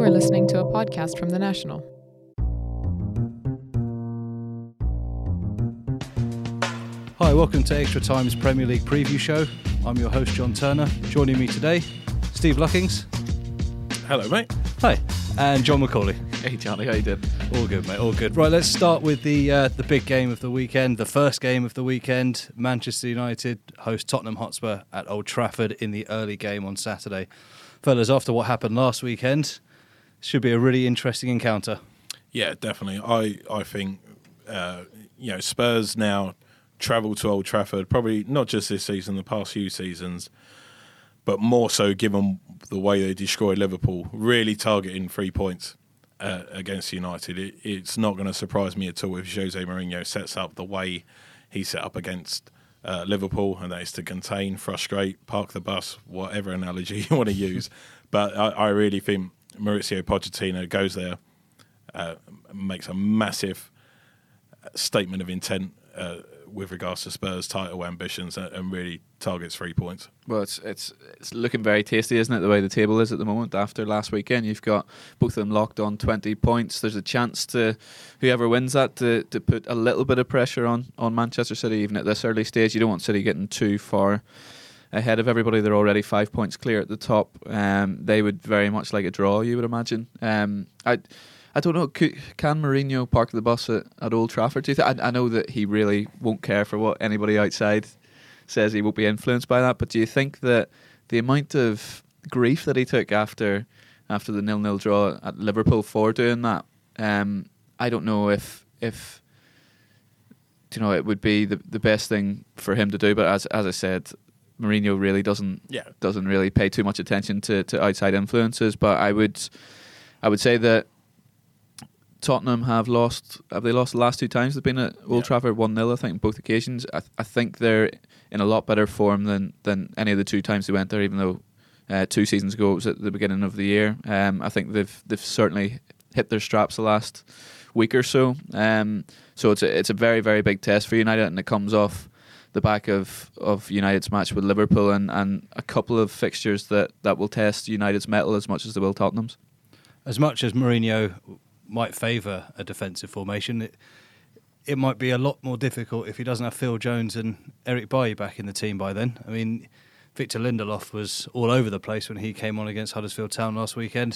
You are listening to a podcast from The National. Hi, welcome to Extra Time's Premier League preview show. I'm your host, John Turner. Joining me today, Steve Luckings. Hello, mate. Hi. And John McCauley. Hey, Johnny, how you doing? All good, mate, all good. Right, let's start with the big game of the weekend, the first game of the weekend. Manchester United host Tottenham Hotspur at Old Trafford in the early game on Saturday. Fellas, after what happened last weekend, should be a really interesting encounter. Yeah, definitely. I think Spurs now travel to Old Trafford, probably not just this season, the past few seasons, but more so given the way they destroyed Liverpool, really targeting 3 points against United. It's not going to surprise me at all if Jose Mourinho sets up the way he set up against Liverpool, and that is to contain, frustrate, park the bus, whatever analogy you want to use. But I really think Mauricio Pochettino goes there, makes a massive statement of intent with regards to Spurs' title ambitions, and really targets 3 points. Well, it's looking very tasty, isn't it, the way the table is at the moment after last weekend? You've got both of them locked on 20 points. There's a chance to whoever wins that to put a little bit of pressure on Manchester City, even at this early stage. You don't want City getting too far ahead of everybody. They're already 5 points clear at the top. They would very much like a draw, you would imagine. I don't know, can Mourinho park the bus at Old Trafford? Do you think? I know that he really won't care for what anybody outside says. He won't be influenced by that. But do you think that the amount of grief that he took after the 0-0 draw at Liverpool for doing that, I don't know if it would be the best thing for him to do. But as I said, Mourinho really doesn't really pay too much attention to outside influences. But I would say that Tottenham have they lost the last two times they've been at Old Trafford 1-0, I think, on both occasions. I think they're in a lot better form than any of the two times they went there, even though 2 seasons ago it was at the beginning of the year. I think they've certainly hit their straps the last week or so. So it's a very, very big test for United, and it comes off the back of United's match with Liverpool and a couple of fixtures that will test United's mettle as much as they will Tottenham's. As much as Mourinho might favour a defensive formation, it might be a lot more difficult if he doesn't have Phil Jones and Eric Bailly back in the team by then. I mean, Victor Lindelof was all over the place when he came on against Huddersfield Town last weekend.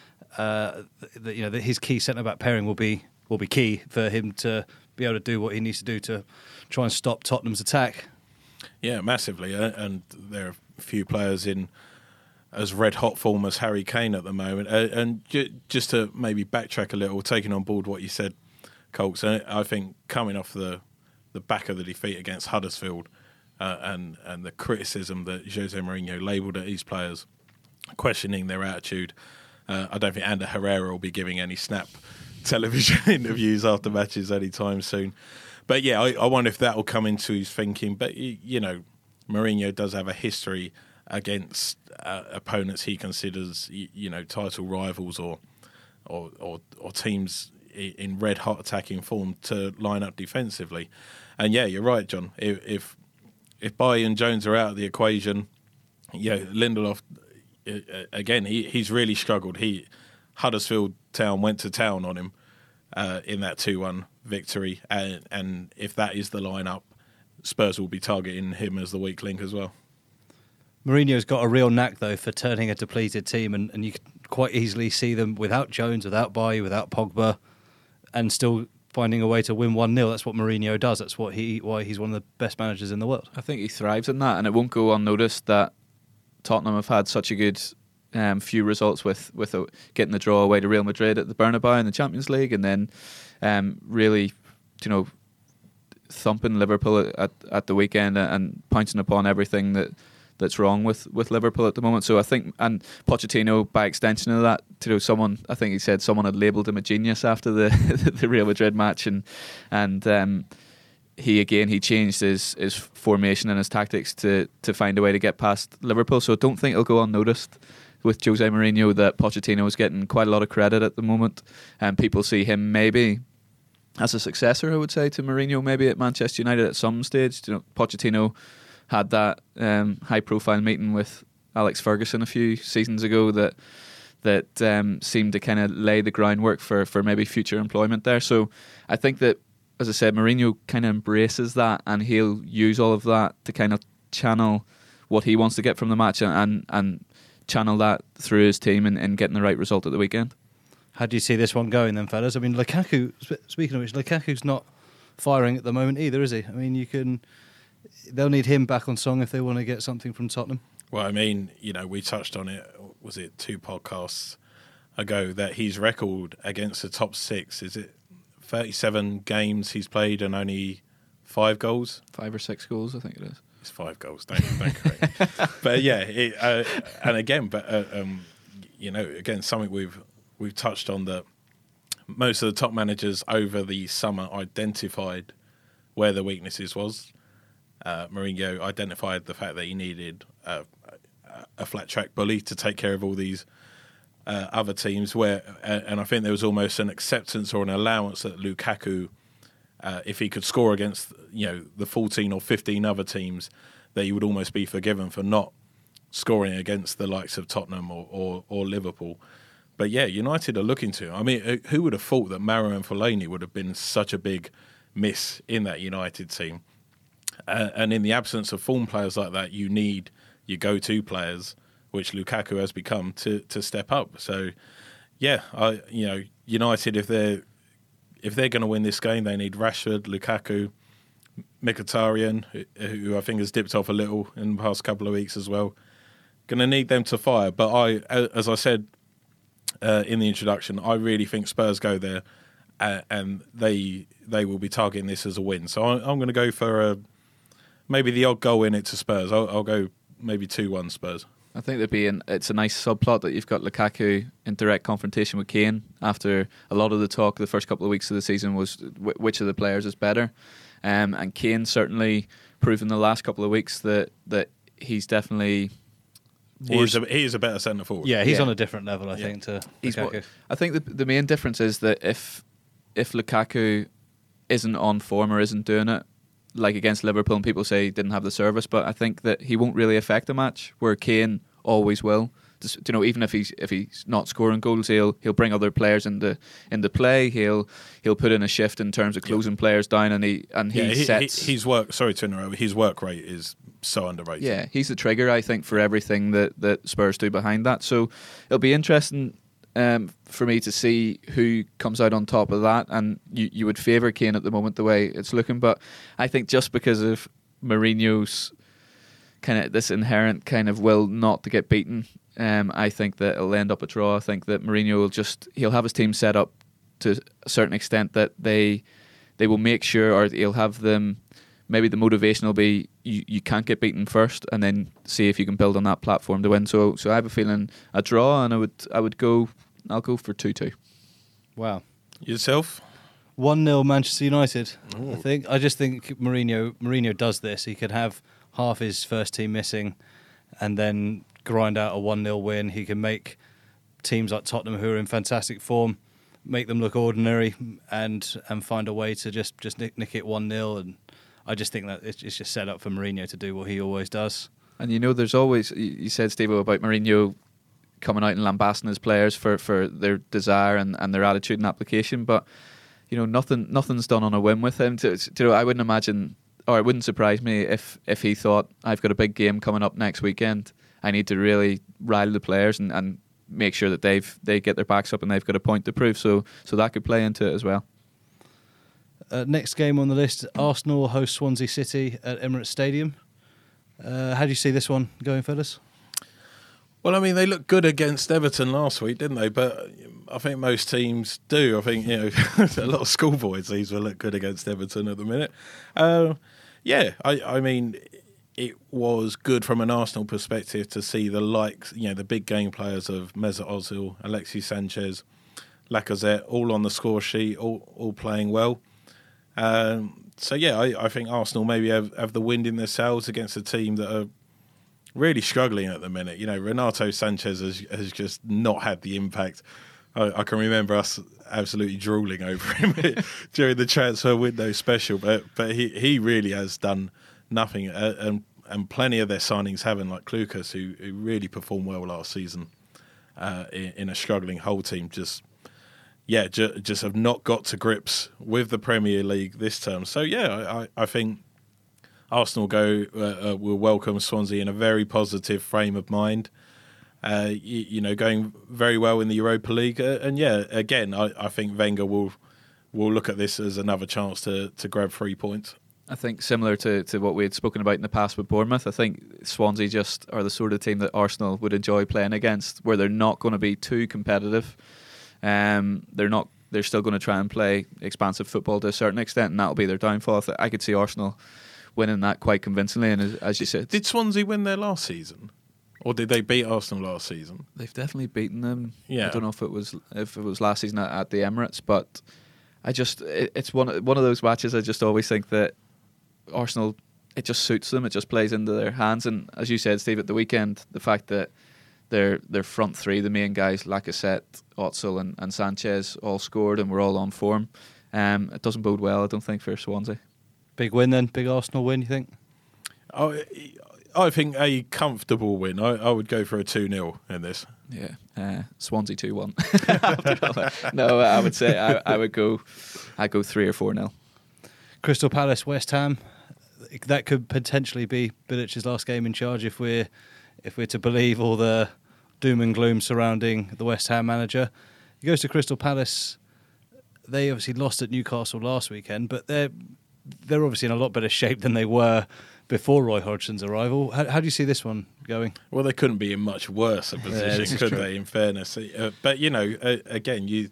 His key centre-back pairing will be key for him to be able to do what he needs to do to try and stop Tottenham's attack. Yeah, massively. And there are a few players in as red-hot form as Harry Kane at the moment. And just to maybe backtrack a little, taking on board what you said, Colts, I think coming off the back of the defeat against Huddersfield and the criticism that Jose Mourinho labelled at these players, questioning their attitude, I don't think Ander Herrera will be giving any Snap television interviews after matches anytime soon. But yeah, I wonder if that will come into his thinking. But, Mourinho does have a history against opponents he considers, title rivals or teams in red hot attacking form to line up defensively. And yeah, you're right, John. If Bailly and Jones are out of the equation, Lindelof again, he's really struggled. Huddersfield Town went to town on him in that 2-1 victory, and if that is the lineup, Spurs will be targeting him as the weak link as well. Mourinho's got a real knack, though, for turning a depleted team, and you can quite easily see them without Jones, without Bailly, without Pogba, and still finding a way to win 1-0. That's what Mourinho does. That's why he's one of the best managers in the world. I think he thrives in that, and it won't go unnoticed that Tottenham have had such a good few results with getting the draw away to Real Madrid at the Bernabeu in the Champions League, and then really, thumping Liverpool at the weekend and pouncing upon everything that's wrong with Liverpool at the moment. So I think, and Pochettino, by extension of that, someone had labelled him a genius after the Real Madrid match, and he changed his formation and his tactics to find a way to get past Liverpool. So I don't think it'll go unnoticed with Jose Mourinho that Pochettino is getting quite a lot of credit at the moment, and people see him maybe as a successor, I would say, to Mourinho, maybe at Manchester United at some stage. Pochettino had that high-profile meeting with Alex Ferguson a few seasons ago that that seem to kind of lay the groundwork for maybe future employment there. So I think that, as I said, Mourinho kind of embraces that, and he'll use all of that to kind of channel what he wants to get from the match and channel that through his team and getting the right result at the weekend. How do you see this one going then, fellas? I mean, Lukaku, speaking of which, Lukaku's not firing at the moment either, is he? I mean, they'll need him back on song if they want to get something from Tottenham. Well, I mean, we touched on it, was it 2 podcasts ago, that his record against the top 6, is it 37 games he's played and only 5 goals? 5 or 6 goals, I think it is. It's 5 goals, don't correct me. But yeah, and again, again, something we've touched on, that most of the top managers over the summer identified where the weaknesses was. Mourinho identified the fact that he needed a flat track bully to take care of all these other teams. And I think there was almost an acceptance or an allowance that Lukaku, if he could score against the 14 or 15 other teams, that he would almost be forgiven for not scoring against the likes of Tottenham or Liverpool. But yeah, United are looking to. I mean, who would have thought that Marouane Fellaini would have been such a big miss in that United team? And in the absence of form players like that, you need your go-to players, which Lukaku has become, to step up. So, yeah, United, if they're going to win this game, they need Rashford, Lukaku, Mkhitaryan, who I think has dipped off a little in the past couple of weeks as well. Going to need them to fire. But as I said in the introduction, I really think Spurs go there and they will be targeting this as a win. So I'm going to go for maybe the odd goal in it to Spurs. I'll go maybe 2-1 Spurs. I think it's a nice subplot that you've got Lukaku in direct confrontation with Kane after a lot of the talk the first couple of weeks of the season was which of the players is better. And Kane certainly proven the last couple of weeks that he's definitely... He is a better centre forward. Yeah, he's on a different level, I think, to Lukaku. I think the main difference is that if Lukaku isn't on form or isn't doing it, like against Liverpool, and people say he didn't have the service, but I think that he won't really affect a match, where Kane always will. Just, even if he's not scoring goals, he'll bring other players into play. He'll put in a shift in terms of closing players down, and he sets his work. Sorry to interrupt. His work rate is so underrated. Yeah, he's the trigger, I think, for everything that Spurs do behind that. So it'll be interesting for me to see who comes out on top of that. And you would favour Kane at the moment the way it's looking, but I think just because of Mourinho's kind of this inherent kind of will not to get beaten, I think that it'll end up a draw. I think that Mourinho he'll have his team set up to a certain extent that they will make sure, or he'll have them. Maybe the motivation will be you can't get beaten first, and then see if you can build on that platform to win. So I have a feeling a draw, and I'll go for 2-2. Wow. Yourself? 1-0 Manchester United. Ooh. I just think Mourinho does this. He could have half his first team missing, and then grind out a 1-0 win. He can make teams like Tottenham, who are in fantastic form, make them look ordinary, and find a way to just nick it 1-0. And I just think that it's just set up for Mourinho to do what he always does. And there's always, you said, Steve-O, about Mourinho coming out and lambasting his players for their desire and their attitude and application, but nothing's done on a whim with him. I wouldn't imagine, or it wouldn't surprise me if he thought, I've got a big game coming up next weekend, I need to really rile the players and make sure that they get their backs up and they've got a point to prove. So that could play into it as well. Next game on the list, Arsenal host Swansea City at Emirates Stadium. How do you see this one going, fellas? Well, I mean, they looked good against Everton last week, didn't they? But I think most teams do. I think, a lot of schoolboys teams will look good against Everton at the minute. I mean, it was good from an Arsenal perspective to see the likes, the big game players of Mesut Ozil, Alexis Sanchez, Lacazette, all on the score sheet, all playing well. I think Arsenal maybe have the wind in their sails against a team that are really struggling at the minute. Renato Sanchez has just not had the impact. I can remember us absolutely drooling over him during the transfer window special, but he really has done nothing. And plenty of their signings haven't, like Klukas, who really performed well last season. in a struggling Hull team. Just have not got to grips with the Premier League this term. So I think Arsenal will welcome Swansea in a very positive frame of mind. Going very well in the Europa League, again, I think Wenger will look at this as another chance to grab 3 points. I think similar to what we had spoken about in the past with Bournemouth, I think Swansea just are the sort of team that Arsenal would enjoy playing against, where they're not going to be too competitive. They're still going to try and play expansive football to a certain extent, and that'll be their downfall. I could see Arsenal winning that quite convincingly, and as you said, did Swansea win there last season? Or did they beat Arsenal last season? They've definitely beaten them. Yeah. I don't know if it was last season at the Emirates, but it's one of those matches I just always think that Arsenal, it just suits them. It just plays into their hands. And as you said, Steve, at the weekend, the fact that their front three, the main guys, Lacazette, Ozil and Sanchez, all scored and were all on form, it doesn't bode well, I don't think, for Swansea. Big win then? Big Arsenal win, you think? I think a comfortable win. I would go for a 2-0 in this. Yeah, Swansea 2-1. No, I would say I would go 3 or 4-0. Crystal Palace, West Ham. That could potentially be Bilic's last game in charge if we're to believe all the doom and gloom surrounding the West Ham manager. He goes to Crystal Palace. They obviously lost at Newcastle last weekend, but they're obviously in a lot better shape than they were before Roy Hodgson's arrival. How do you see this one going? Well, they couldn't be in much worse a position, could they, in fairness? But, again,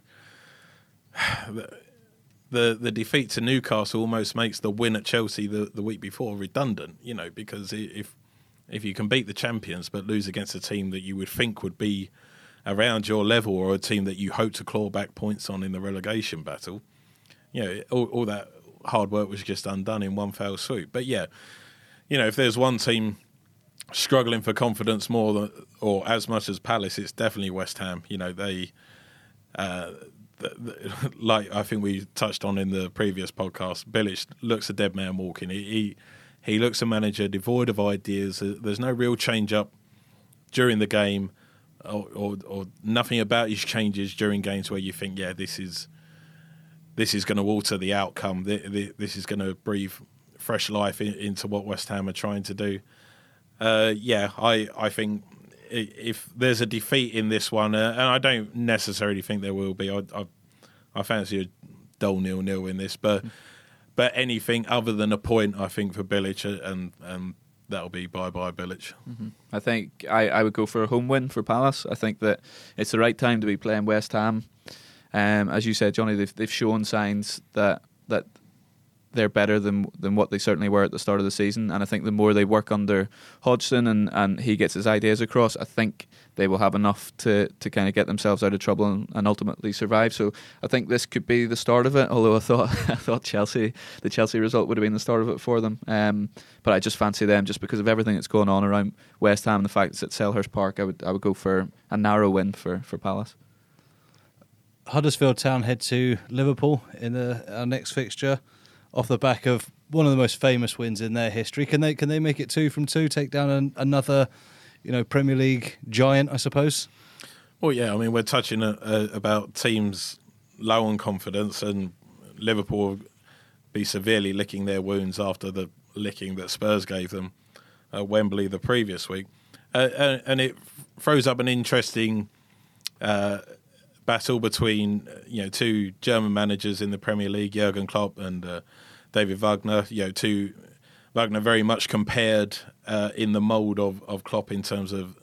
the defeat to Newcastle almost makes the win at Chelsea the week before redundant, because if you can beat the champions but lose against a team that you would think would be around your level or a team that you hope to claw back points on in the relegation battle, all that hard work was just undone in one fell swoop. But if there's one team struggling for confidence more than or as much as Palace, it's definitely West Ham. They, like I think we touched on in the previous podcast, Bilic looks a dead man walking. He looks a manager devoid of ideas. There's no real change up during the game, or nothing about his changes during games where you think, this is going to alter the outcome. This is going to breathe fresh life into what West Ham are trying to do. I think if there's a defeat in this one, and I don't necessarily think there will be, I fancy a dull 0-0 in this, but anything other than a point, I think, for Bilic, and that'll be bye-bye Bilic. Mm-hmm. I think I would go for a home win for Palace. I think that it's the right time to be playing West Ham. As you said, Johnny, they've shown signs that they're better than what they certainly were at the start of the season, and I think the more they work under Hodgson and he gets his ideas across, I think they will have enough to kind of get themselves out of trouble and ultimately survive. So I think this could be the start of it, although I thought the Chelsea result would have been the start of it for them. But I just fancy them, just because of everything that's going on around West Ham and the fact it's at Selhurst Park. I would go for a narrow win for Palace. Huddersfield Town head to Liverpool in our next fixture, off the back of one of the most famous wins in their history. Can they make it 2 from 2, take down another, Premier League giant, I suppose? Well, yeah. I mean, we're touching about teams low on confidence, and Liverpool will be severely licking their wounds after the licking that Spurs gave them at Wembley the previous week, and it throws up an interesting battle between two German managers in the Premier League, Jurgen Klopp and David Wagner. Wagner very much compared in the mould of Klopp in terms of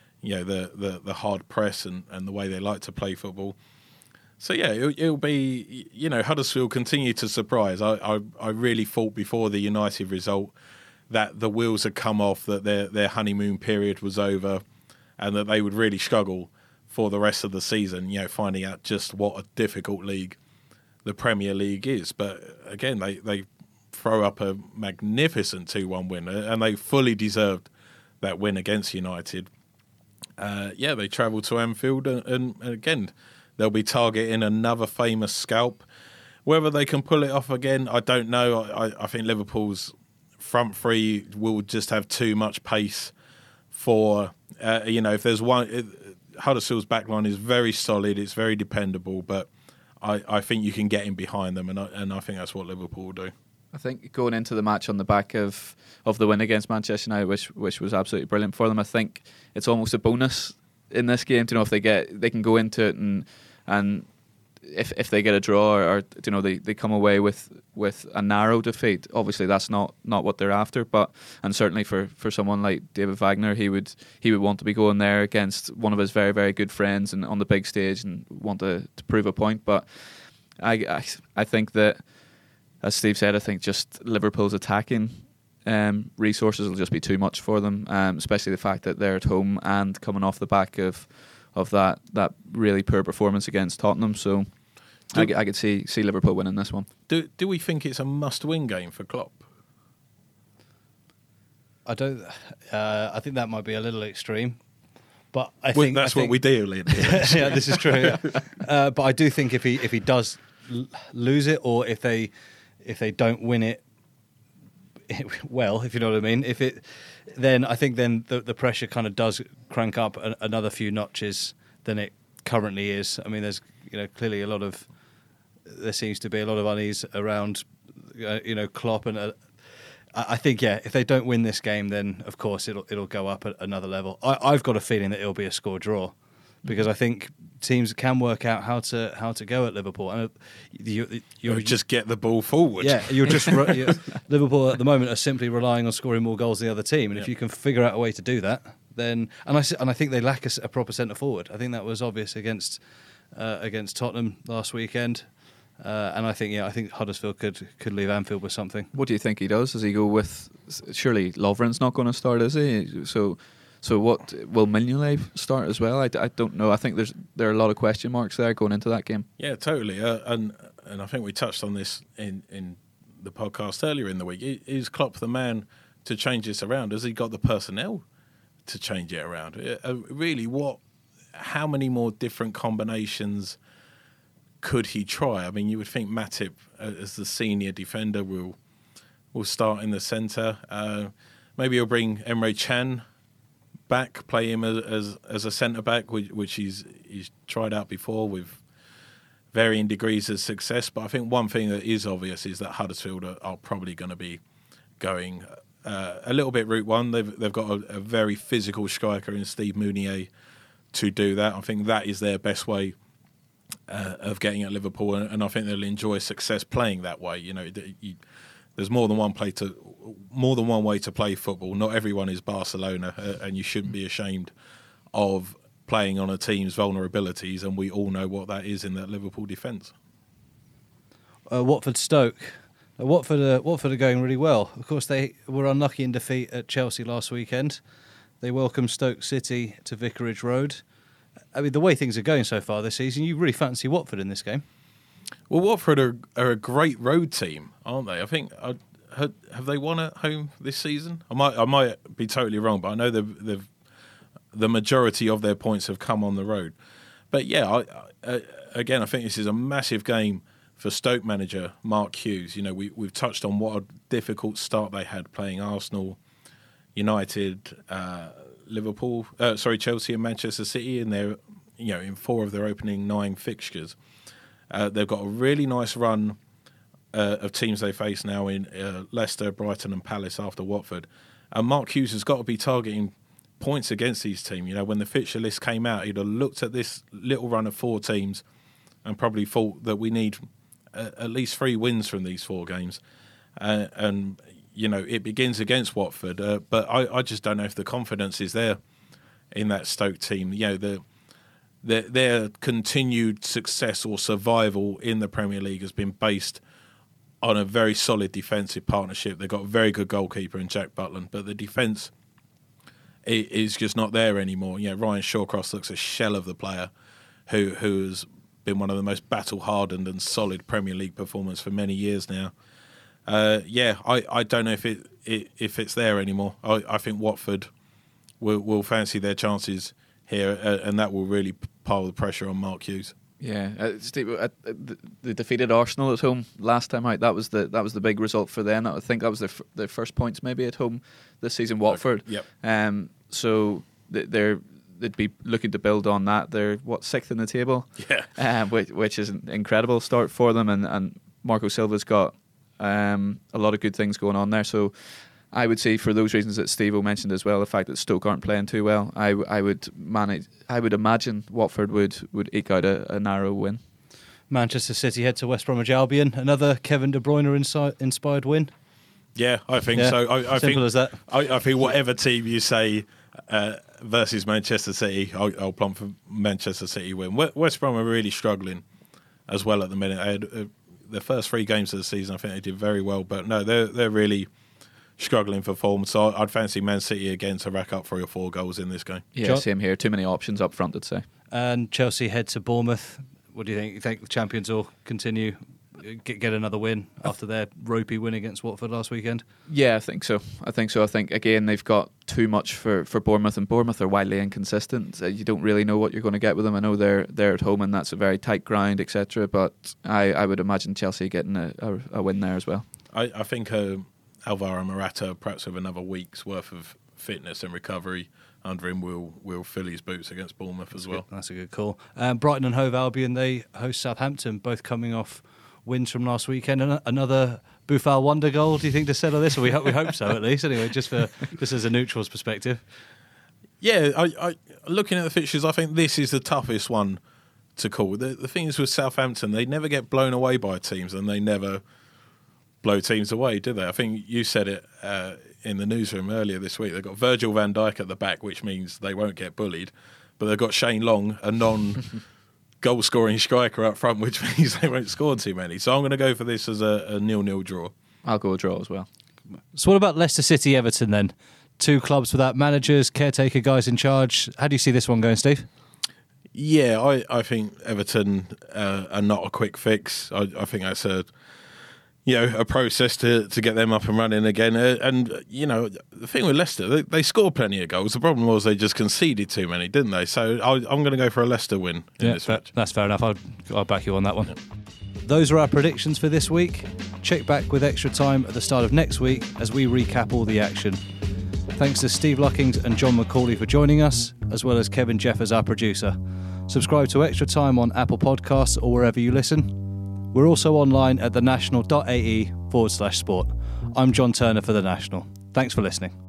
the hard press and the way they like to play football. So it'll be Huddersfield continue to surprise. I really thought before the United result that the wheels had come off, that their honeymoon period was over, and that they would really struggle for the rest of the season, finding out just what a difficult league the Premier League is. But again, they throw up a magnificent 2-1 win, and they fully deserved that win against United. They travel to Anfield, and again, they'll be targeting another famous scalp. Whether they can pull it off again, I don't know. I think Liverpool's front three will just have too much pace for, if there's one... Huddersfield's backline is very solid. It's very dependable, but I think you can get in behind them, and I think that's what Liverpool will do. I think going into the match on the back of the win against Manchester United, which was absolutely brilliant for them, I think it's almost a bonus in this game to know if they can go into it and if they get a draw or they come away with a narrow defeat. Obviously that's not what they're after, and certainly for someone like David Wagner, he would want to be going there against one of his very, very good friends and on the big stage and want to prove a point. But I think that, as Steve said, I think just Liverpool's attacking resources will just be too much for them, especially the fact that they're at home and coming off the back of that really poor performance against Tottenham. So I could see Liverpool winning this one. Do we think it's a must-win game for Klopp? I don't. I think that might be a little extreme, but I think that's what we deal in. Yeah, this is true. Yeah. But I do think if he does lose it, or if they don't win it, well, if you know what I mean, then I think the pressure kind of does crank up another few notches than it currently is. I mean, there's clearly there seems to be a lot of unease around Klopp, and I think if they don't win this game, then of course it'll go up at another level. I've got a feeling that it'll be a score draw, because I think teams can work out how to go at Liverpool, and you just get the ball forward. Yeah, Liverpool at the moment are simply relying on scoring more goals than the other team, and if you can figure out a way to do that, then and I think they lack a proper centre forward. I think that was obvious against Tottenham last weekend, and I think Huddersfield could leave Anfield with something. What do you think he does? Does he go with? Surely Lovren's not going to start, is he? So what will Mignolet start as well? I don't know. I think there are a lot of question marks there going into that game. Yeah, totally. And I think we touched on this in the podcast earlier in the week. Is Klopp the man to change this around? Has he got the personnel to change it around? Really, how many more different combinations could he try? I mean, you would think Matip, as the senior defender, will start in the centre. Maybe he'll bring Emre Can back, play him as a centre back, which he's tried out before with varying degrees of success. But I think one thing that is obvious is that Huddersfield are probably going to be going a little bit route one. They've got a very physical striker in Steve Mounier to do that. I think that is their best way of getting at Liverpool, and I think they'll enjoy success playing that way. There's more than one way to play football. Not everyone is Barcelona, and you shouldn't be ashamed of playing on a team's vulnerabilities, and we all know what that is in that Liverpool defence. Watford-Stoke. Watford are going really well. Of course, they were unlucky in defeat at Chelsea last weekend. They welcomed Stoke City to Vicarage Road. I mean, the way things are going so far this season, you really fancy Watford in this game. Well, Watford are a great road team, aren't they? I think have they won at home this season? I might be totally wrong, but I know the majority of their points have come on the road. But yeah, I think this is a massive game for Stoke manager Mark Hughes. We've touched on what a difficult start they had playing Arsenal, United, Chelsea and Manchester City, and they're in 4 of their opening 9 fixtures. They've got a really nice run of teams they face now in Leicester, Brighton and Palace after Watford. And Mark Hughes has got to be targeting points against these teams. When the fixture list came out, he'd have looked at this little run of 4 teams and probably thought that we need at least 3 wins from these 4 games. And it begins against Watford. But I just don't know if the confidence is there in that Stoke team. Their continued success or survival in the Premier League has been based on a very solid defensive partnership. They've got a very good goalkeeper in Jack Butland, but the defence is just not there anymore. Ryan Shawcross looks a shell of the player who has been one of the most battle-hardened and solid Premier League performers for many years now. I don't know if it's there anymore. I think Watford will fancy their chances here, and that will really pile the pressure on Mark Hughes. Yeah, Steve, they defeated Arsenal at home last time out. That was the big result for them. I think that was their first points maybe at home this season. Watford. Yep. So they're they'd be looking to build on that. They're sixth in the table, which is an incredible start for them. And Marco Silva's got a lot of good things going on there. So I would say, for those reasons that Steve-O mentioned as well, the fact that Stoke aren't playing too well, I would imagine Watford would eke out a narrow win. Manchester City head to West Bromwich Albion. Another Kevin De Bruyne inspired win. Yeah, I think so. I Simple think, as that. I think whatever team you say versus Manchester City, I'll plump for Manchester City win. West Brom are really struggling as well at the minute. They had their first 3 games of the season. I think they did very well, but no, they're really struggling for form. So I'd fancy Man City again to rack up 3 or 4 goals in this game. Yeah, same here. Too many options up front, I'd say. And Chelsea head to Bournemouth. What do you think? You think the champions will continue, get another win after their ropey win against Watford last weekend? Yeah, I think so. I think, again, they've got too much for Bournemouth, and Bournemouth are widely inconsistent. You don't really know what you're going to get with them. I know they're at home and that's a very tight grind, etc. But I would imagine Chelsea getting a win there as well. I think Alvaro Morata, perhaps with another week's worth of fitness and recovery under him, will fill his boots against Bournemouth as well. That's a good call. Brighton and Hove Albion, they host Southampton, both coming off wins from last weekend. Another Boufal wonder goal, do you think, to settle this? We hope so, at least. Anyway, just as a neutral's perspective. Yeah, I looking at the fixtures, I think this is the toughest one to call. The thing is with Southampton, they never get blown away by teams, and they never blow teams away, do they? I think you said it in the newsroom earlier this week. They've got Virgil van Dijk at the back, which means they won't get bullied. But they've got Shane Long, a non-goal-scoring striker up front, which means they won't score too many. So I'm going to go for this as a 0-0 draw. I'll go a draw as well. So what about Leicester City Everton then? 2 clubs without managers, caretaker guys in charge. How do you see this one going, Steve? Yeah, I think Everton are not a quick fix. I think that's a process to get them up and running again. And the thing with Leicester, they scored plenty of goals. The problem was they just conceded too many, didn't they? So I'm going to go for a Leicester win in this match. That's fair enough. I'll back you on that one. Yeah. Those are our predictions for this week. Check back with Extra Time at the start of next week as we recap all the action. Thanks to Steve Luckings and John McCauley for joining us, as well as Kevin Jeffers, our producer. Subscribe to Extra Time on Apple Podcasts or wherever you listen. We're also online at thenational.ae/sport. I'm John Turner for The National. Thanks for listening.